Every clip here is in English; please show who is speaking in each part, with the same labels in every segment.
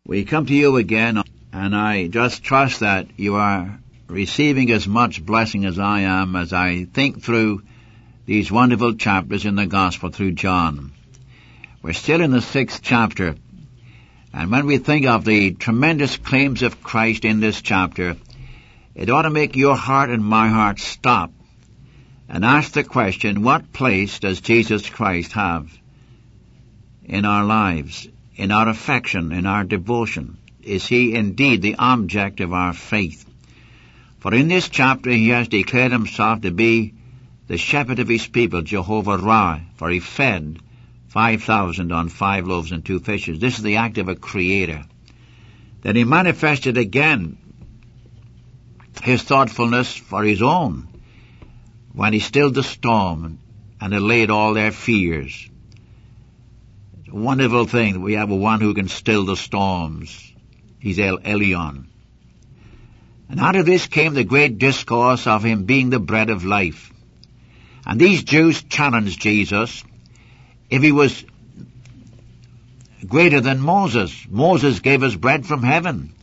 Speaker 1: We come to you again, and I just trust that you are receiving as much blessing as I am as I think through these wonderful chapters in the Gospel through John. We're still in the 6th chapter, and when we think of the tremendous claims of Christ in this chapter, it ought to make your heart and my heart stop and ask the question, what place does Jesus Christ have in our lives, in our affection, in our devotion? Is he indeed the object of our faith? For in this chapter he has declared himself to be the shepherd of his people, Jehovah Ra, for he fed 5,000 on 5 loaves and 2 fishes. This is the act of a creator. Then he manifested again his thoughtfulness for his own when he stilled the storm and allayed all their fears. It's a wonderful thing that we have a one who can still the storms. He's El Elyon. And out of this came the great discourse of him being the bread of life. And these Jews challenged Jesus if he was greater than Moses. Moses gave us bread from heaven.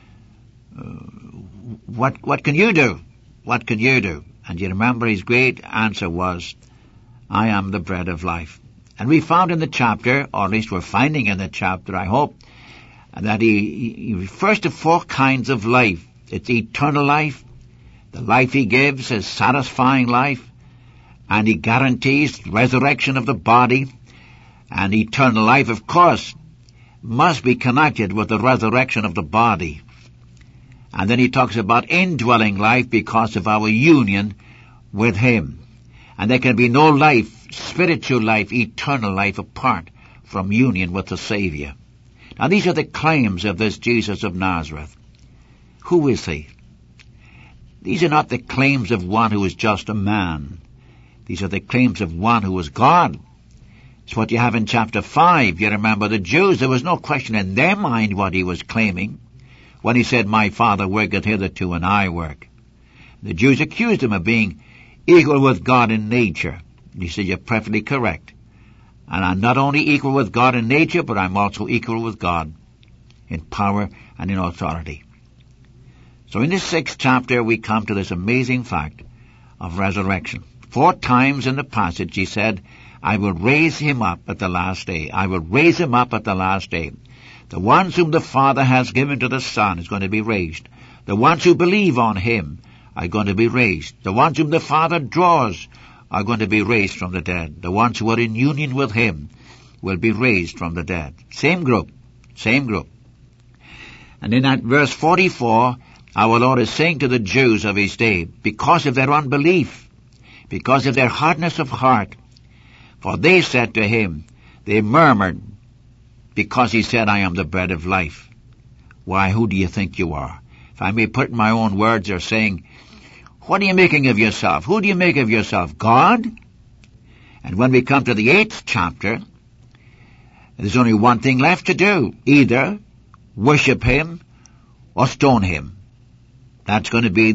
Speaker 1: What can you do? What can you do? And you remember his great answer was, I am the bread of life. And we found in the chapter, or at least we're finding in the chapter, I hope, that he refers to 4 kinds of life. It's eternal life. The life he gives is satisfying life. And he guarantees resurrection of the body. And eternal life, of course, must be connected with the resurrection of the body. And then he talks about indwelling life because of our union with him. And there can be no life, spiritual life, eternal life apart from union with the Savior. Now these are the claims of this Jesus of Nazareth. Who is he? These are not the claims of one who is just a man. These are the claims of one who is God. It's what you have in chapter 5. You remember the Jews, there was no question in their mind what he was claiming when he said, my Father worketh hitherto and I work. The Jews accused him of being equal with God in nature. And he said, you're perfectly correct. And I'm not only equal with God in nature, but I'm also equal with God in power and in authority. So in this 6th chapter, we come to this amazing fact of resurrection. 4 times in the passage he said, I will raise him up at the last day. I will raise him up at the last day. The ones whom the Father has given to the Son is going to be raised. The ones who believe on him are going to be raised. The ones whom the Father draws are going to be raised from the dead. The ones who are in union with him will be raised from the dead. Same group. Same group. And in that verse 44, our Lord is saying to the Jews of his day, because of their unbelief, because of their hardness of heart, for they said to him, they murmured, because he said, I am the bread of life. Why, who do you think you are? If I may put in my own words, they're saying, what are you making of yourself? Who do you make of yourself? God? And when we come to the 8th chapter, there's only one thing left to do. Either worship him or stone him. That's going to be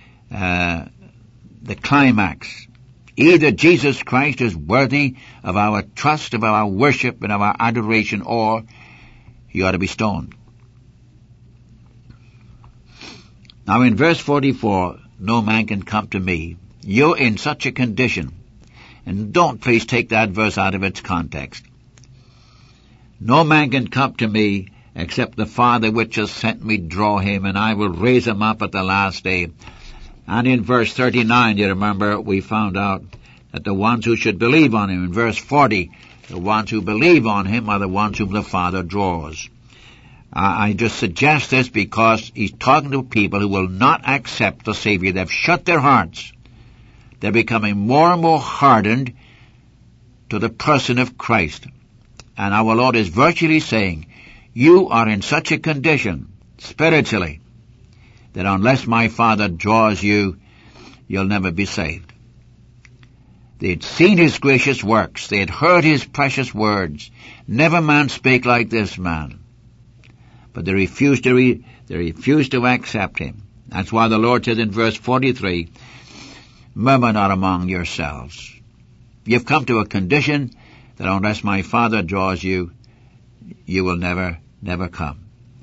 Speaker 1: the climax. Either Jesus Christ is worthy of our trust, of our worship, and of our adoration, or he ought to be stoned. Now in verse 44, no man can come to me. You're in such a condition. And don't please take that verse out of its context. No man can come to me except the Father which has sent me draw him, and I will raise him up at the last day. And in verse 39, you remember, we found out that the ones who should believe on him. In verse 40, the ones who believe on him are the ones whom the Father draws. I just suggest this because he's talking to people who will not accept the Savior. They've shut their hearts. They're becoming more and more hardened to the person of Christ. And our Lord is virtually saying, you are in such a condition, spiritually, that unless my Father draws you, you'll never be saved. They'd seen his gracious works. They had heard his precious words. Never man spake like this man. But they refused to accept him. That's why the Lord says in verse 43, murmur not among yourselves. You've come to a condition that unless my Father draws you, you will never come.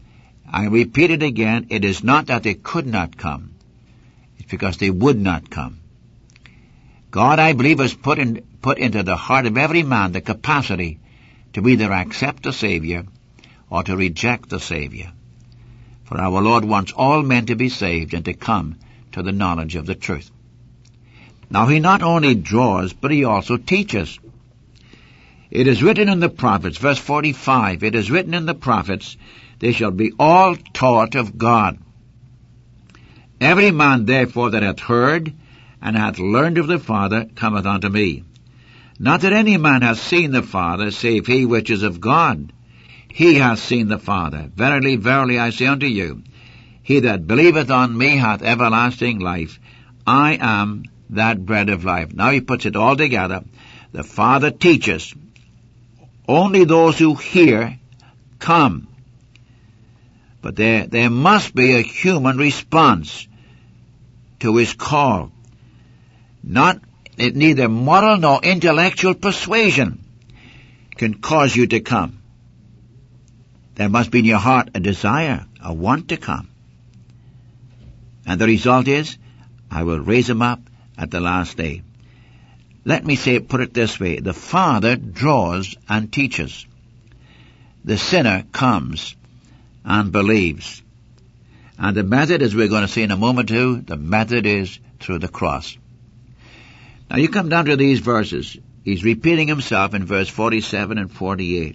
Speaker 1: I repeat it again, it is not that they could not come. It's because they would not come. God, I believe, has put into the heart of every man the capacity to either accept the Savior or to reject the Savior. For our Lord wants all men to be saved and to come to the knowledge of the truth. Now, he not only draws, but he also teaches. It is written in the prophets, verse 45, it is written in the prophets, they shall be all taught of God. Every man therefore that hath heard and hath learned of the Father cometh unto me. Not that any man hath seen the Father, save he which is of God. He hath seen the Father. Verily, verily, I say unto you, he that believeth on me hath everlasting life. I am that bread of life. Now he puts it all together. The Father teaches. Only those who hear come. But there must be a human response to his call. Neither moral nor intellectual persuasion can cause you to come. There must be in your heart a desire, a want to come. And the result is, I will raise him up at the last day. Let me put it this way. The Father draws and teaches. The sinner comes and believes. And the method, as we're going to see in a moment or two, the method is through the cross. Now you come down to these verses. He's repeating himself in verse 47 and 48.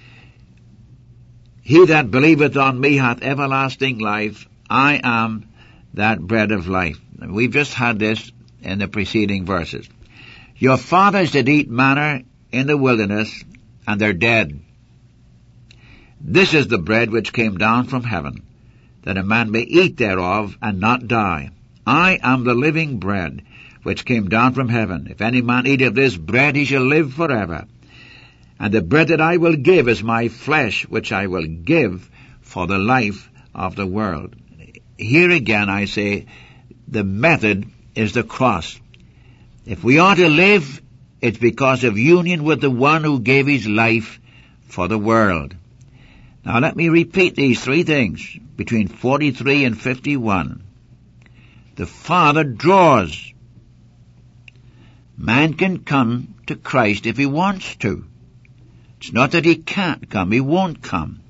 Speaker 1: He that believeth on me hath everlasting life. I am that bread of life. We've just had this in the preceding verses. Your fathers did eat manna in the wilderness, and they're dead. This is the bread which came down from heaven, that a man may eat thereof and not die. I am the living bread which came down from heaven. If any man eat of this bread, he shall live forever. And the bread that I will give is my flesh, which I will give for the life of the world. Here again I say, the method is the cross. If we are to live, it's because of union with the one who gave his life for the world. Now let me repeat these three things between 43 and 51. The Father draws. Man can come to Christ if he wants to. It's not that he can't come, he won't come.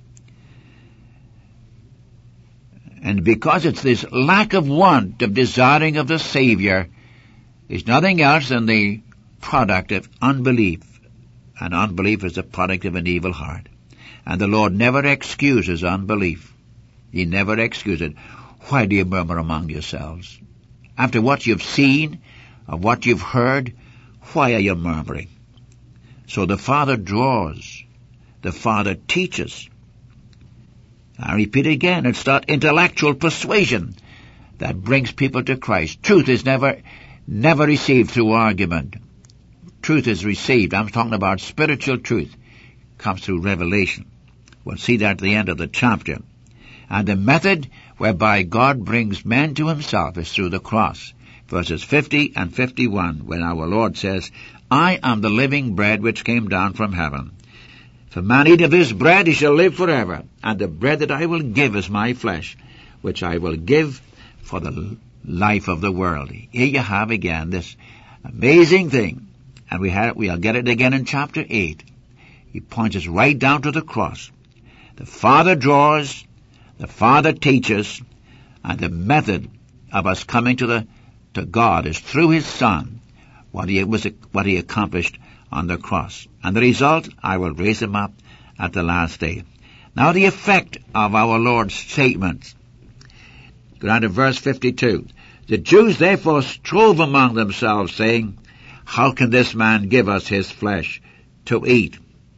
Speaker 1: And because it's this lack of want, of desiring of the Savior, is nothing else than the product of unbelief. And unbelief is the product of an evil heart. And the Lord never excuses unbelief. He never excuses it. Why do you murmur among yourselves? After what you've seen, or what you've heard, why are you murmuring? So the Father draws. The Father teaches. I repeat again, it's not intellectual persuasion that brings people to Christ. Truth is never received through argument. Truth is received. I'm talking about spiritual truth. Comes through revelation. We'll see that at the end of the chapter. And the method whereby God brings men to himself is through the cross. Verses 50 and 51, when our Lord says, I am the living bread which came down from heaven. If a man eat of this bread, he shall live forever. And the bread that I will give is my flesh, which I will give for the life of the world. Here you have again this amazing thing. And we'll get it again in chapter 8. He points us right down to the cross. The Father draws, the Father teaches, and the method of us coming to God is through his Son, what he accomplished on the cross. And the result, I will raise him up at the last day. Now the effect of our Lord's statements. Go down to verse 52. The Jews therefore strove among themselves, saying, how can this man give us his flesh to eat?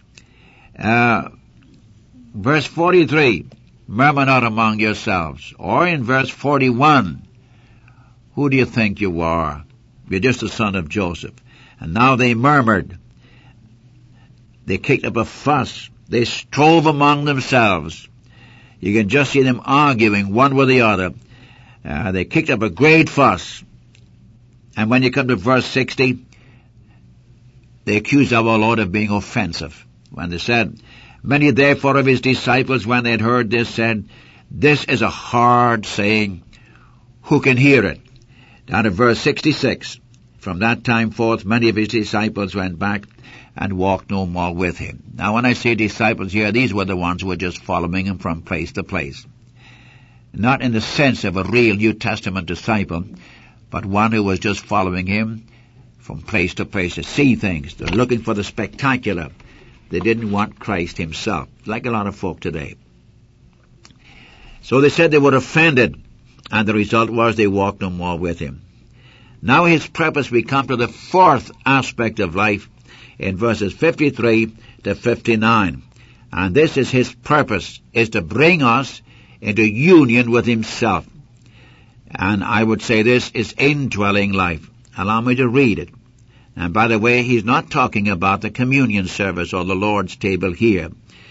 Speaker 1: Verse 43, murmur not among yourselves. Or in verse 41, who do you think you are? You're just a son of Joseph. And now they murmured. They kicked up a fuss. They strove among themselves. You can just see them arguing one with the other. They kicked up a great fuss. And when you come to verse 60, they accused our Lord of being offensive. When they said, many therefore of his disciples, when they had heard this, said, This is a hard saying. Who can hear it? Down to verse 66. From that time forth, many of his disciples went back and walked no more with him. Now, when I say disciples here, these were the ones who were just following him from place to place. Not in the sense of a real New Testament disciple, but one who was just following him from place to place to see things. They're looking for the spectacular. They didn't want Christ himself, like a lot of folk today. So they said they were offended, and the result was they walked no more with him. Now his purpose, we come to the fourth aspect of life in verses 53 to 59. And this is his purpose, is to bring us into union with himself. And I would say this is indwelling life. Allow me to read it. And by the way, he's not talking about the communion service or the Lord's table here.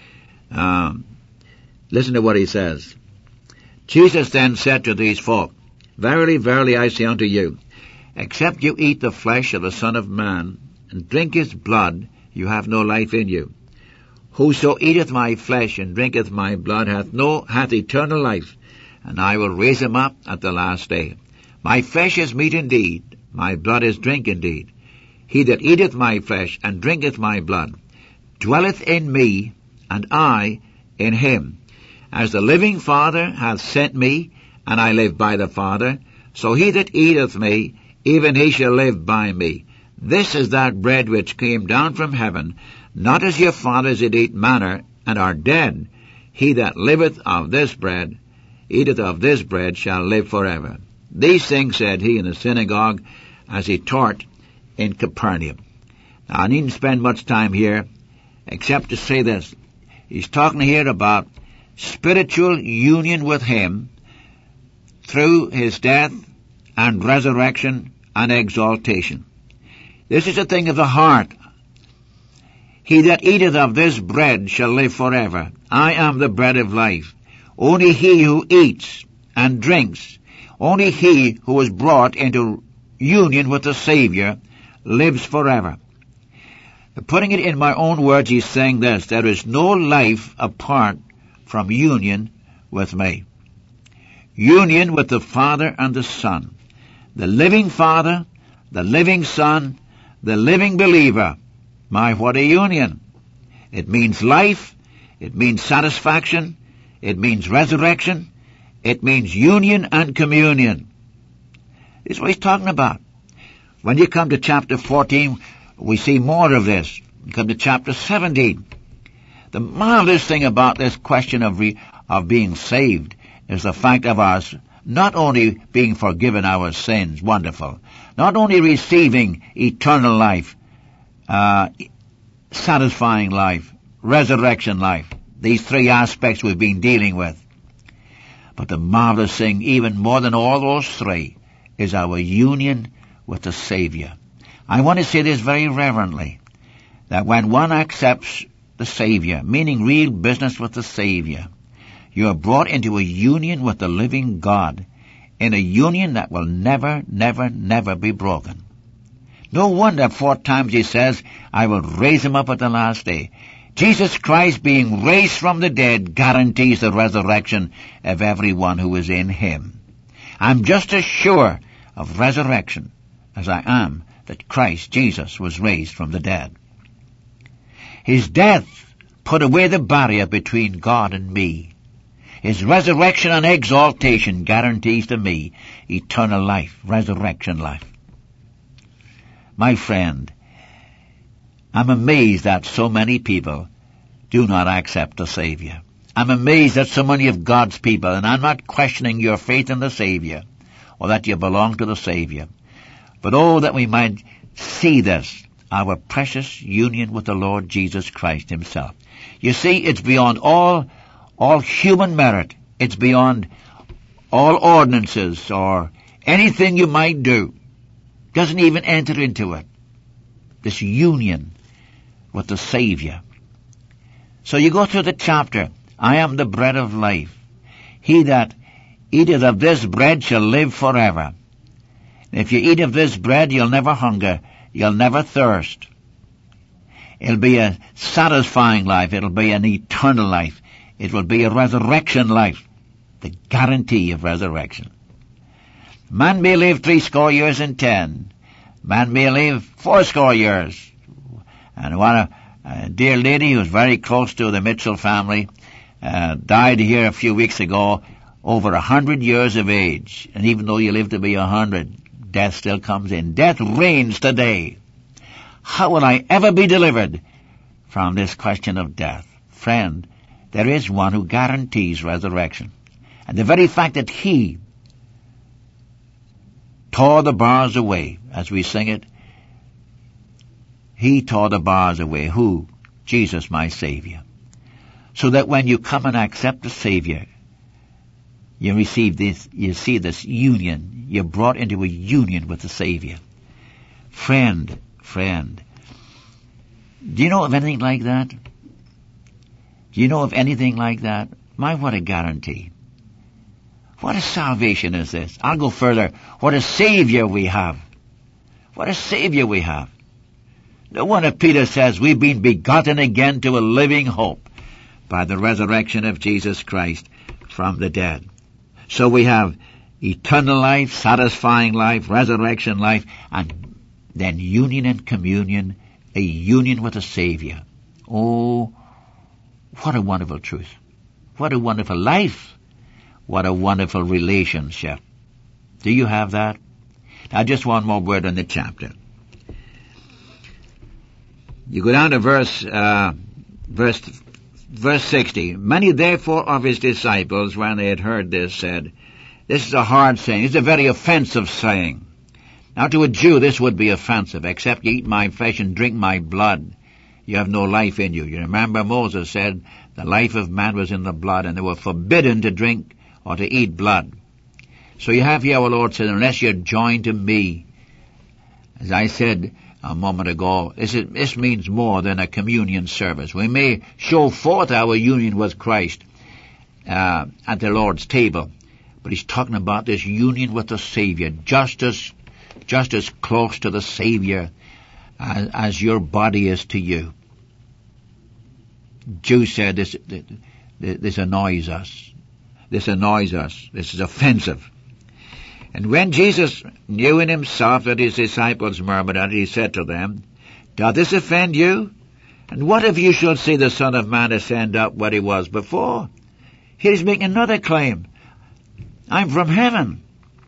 Speaker 1: Listen to what he says. Jesus then said to these folk, Verily, verily, I say unto you, except you eat the flesh of the Son of Man, and drink his blood, you have no life in you. Whoso eateth my flesh and drinketh my blood hath eternal life, and I will raise him up at the last day. My flesh is meat indeed, my blood is drink indeed. He that eateth my flesh and drinketh my blood dwelleth in me, and I in him. As the living Father hath sent me, and I live by the Father, so he that eateth me, even he shall live by me. This is that bread which came down from heaven, not as your fathers did eat manna, and are dead. He that liveth of this bread, eateth of this bread, shall live forever. These things said he in the synagogue, as he taught in Capernaum. Now, I needn't spend much time here, except to say this. He's talking here about spiritual union with him through his death and resurrection and exaltation. This is a thing of the heart. He that eateth of this bread shall live forever. I am the bread of life. Only he who eats and drinks, only he who is brought into union with the Savior lives forever. Putting it in my own words, he's saying this: there is no life apart from union with me. Union with the Father and the Son. The living Father, the living Son, the living believer. My, what a union. It means life, it means satisfaction, it means resurrection, it means union and communion. This is what he's talking about. When you come to chapter 14, we see more of this. You come to chapter 17. The marvelous thing about this question of being saved is the fact of us not only being forgiven our sins, wonderful, not only receiving eternal life, satisfying life, resurrection life, these three aspects we've been dealing with. But the marvelous thing, even more than all those three, is our union with the Savior. I want to say this very reverently, that when one accepts the Savior, meaning real business with the Savior, you are brought into a union with the living God, in a union that will never, never, never be broken. No wonder 4 times he says, I will raise him up at the last day. Jesus Christ being raised from the dead guarantees the resurrection of everyone who is in him. I'm just as sure of resurrection as I am that Christ Jesus was raised from the dead. His death put away the barrier between God and me. His resurrection and exaltation guarantees to me eternal life, resurrection life. My friend, I'm amazed that so many people do not accept the Savior. I'm amazed that so many of God's people, and I'm not questioning your faith in the Savior, or that you belong to the Savior, but oh, that we might see this, our precious union with the Lord Jesus Christ himself. You see, it's beyond all human merit. It's beyond all ordinances or anything you might do. Doesn't even enter into it. This union with the Savior. So you go through the chapter. I am the bread of life. He that eateth of this bread shall live forever. If you eat of this bread, you'll never hunger. You'll never thirst. It'll be a satisfying life. It'll be an eternal life. It will be a resurrection life. the guarantee of resurrection. Man may live 70 years and 10. Man may live 80 years. And one a dear lady who was very close to the Mitchell family died here a few weeks ago, over 100 years of age. And even though you live to be 100, death still comes in. Death reigns today. How will I ever be delivered from this question of death? Friend, there is one who guarantees resurrection. And the very fact that he tore the bars away, as we sing it, he tore the bars away. Who? Jesus, my Savior. So that when you come and accept the Savior, you receive this, you see this union. You're brought into a union with the Savior. Friend, do you know of anything like that? Do you know of anything like that? My, what a guarantee. What a salvation is this? I'll go further. What a Savior we have. What a Savior we have. No wonder Peter says we've been begotten again to a living hope by the resurrection of Jesus Christ from the dead. So we have eternal life, satisfying life, resurrection life, and then union and communion, a union with the Savior. Oh, what a wonderful truth. What a wonderful life. What a wonderful relationship. Do you have that? Now just one more word on the chapter. You go down to verse 60. Many therefore of his disciples, when they had heard this, said, this is a hard saying. It's a very offensive saying. Now to a Jew this would be offensive. Except you eat my flesh and drink my blood, you have no life in you. You remember Moses said the life of man was in the blood, and they were forbidden to drink or to eat blood. So you have here our Lord said, unless you're joined to me. As I said a moment ago, this means more than a communion service. We may show forth our union with Christ at the Lord's table, but he's talking about this union with the Savior, just as close to the Savior as your body is to you. Jews said this annoys us. This annoys us. This is offensive. And when Jesus knew in himself that his disciples murmured at it, he said to them, doth this offend you? And what if you should see the Son of Man ascend up where he was before? Here he's making another claim. I'm from heaven.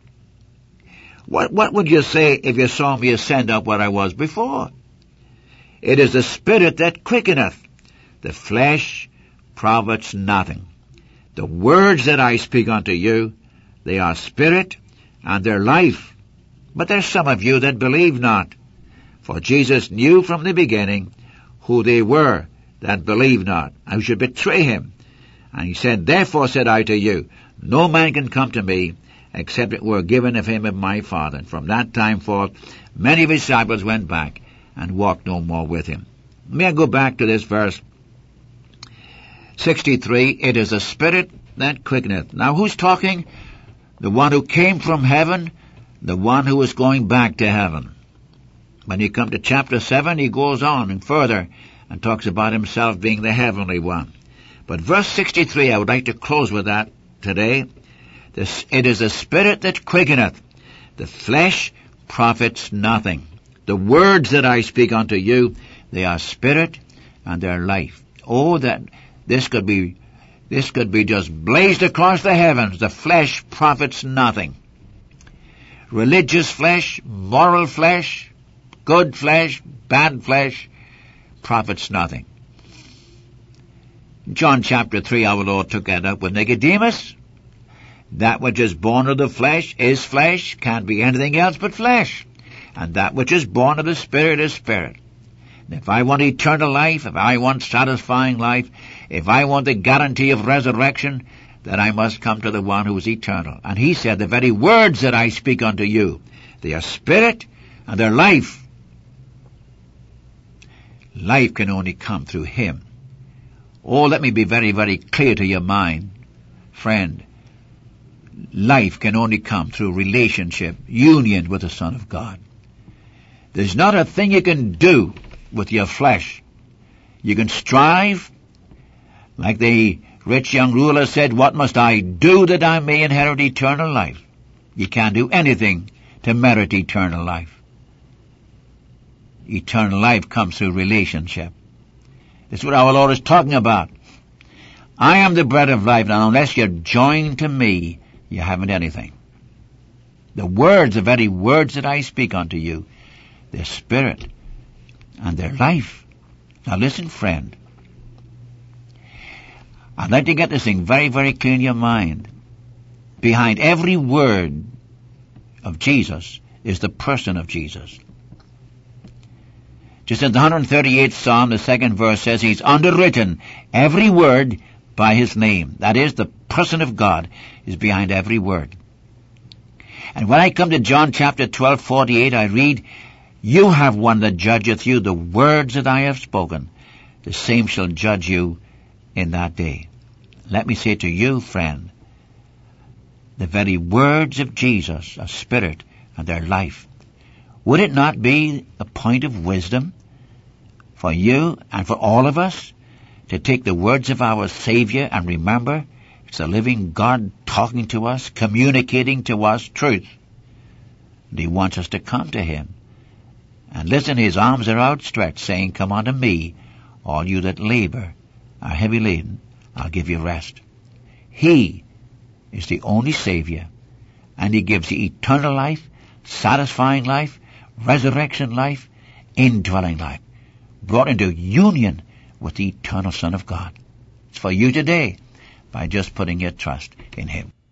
Speaker 1: What would you say if you saw me ascend up where I was before? It is the Spirit that quickeneth. The flesh profits nothing. The words that I speak unto you, they are spirit and they're life. But there's some of you that believe not. For Jesus knew from the beginning who they were that believed not, and who should betray him. And he said, therefore said I to you, no man can come to me except it were given of him of my Father. And from that time forth, many of his disciples went back and walked no more with him. May I go back to this verse 63, it is the Spirit that quickeneth. Now who's talking? The one who came from heaven, the one who is going back to heaven. When you come to chapter 7, he goes on and further and talks about himself being the heavenly one. But verse 63, I would like to close with that today. It is the Spirit that quickeneth. The flesh profits nothing. The words that I speak unto you, they are spirit and they're life. Oh, that this could be just blazed across the heavens. The flesh profits nothing. Religious flesh, moral flesh, good flesh, bad flesh, profits nothing. John chapter 3, our Lord took that up with Nicodemus. That which is born of the flesh is flesh, can't be anything else but flesh. And that which is born of the Spirit is spirit. If I want eternal life, if I want satisfying life, if I want the guarantee of resurrection, then I must come to the one who is eternal. And he said, the very words that I speak unto you, they are spirit and they're life. Life can only come through him. Oh, let me be very, very clear to your mind, friend. Life can only come through relationship, union with the Son of God. There's not a thing you can do with your flesh. You can strive, like the Rich young ruler said, what must I do that I may inherit eternal life? You can't do anything to merit eternal life. Eternal life comes through relationship. That's what our Lord is talking about. I am the bread of life, and unless you're joined to me, you haven't anything. The words, the very words that I speak unto you, they're spirit and they're life. Now listen, friend. I'd like to get this thing very, very clear in your mind. Behind every word of Jesus is the person of Jesus. Just in the 138th Psalm, the second verse says, He's underwritten every word by His name. That is, the person of God is behind every word. And when I come to John chapter 12:48, I read, You have one that judgeth you, the words that I have spoken, the same shall judge you in that day. Let me say to you, friend, the very words of Jesus are spirit and their life. Would it not be a point of wisdom for you and for all of us to take the words of our Savior and remember it's the living God talking to us, communicating to us truth. And He wants us to come to Him. And listen, His arms are outstretched, saying, Come unto me, all you that labor are heavy laden, I'll give you rest. He is the only Savior, and He gives you eternal life, satisfying life, resurrection life, indwelling life, brought into union with the eternal Son of God. It's for you today by just putting your trust in Him.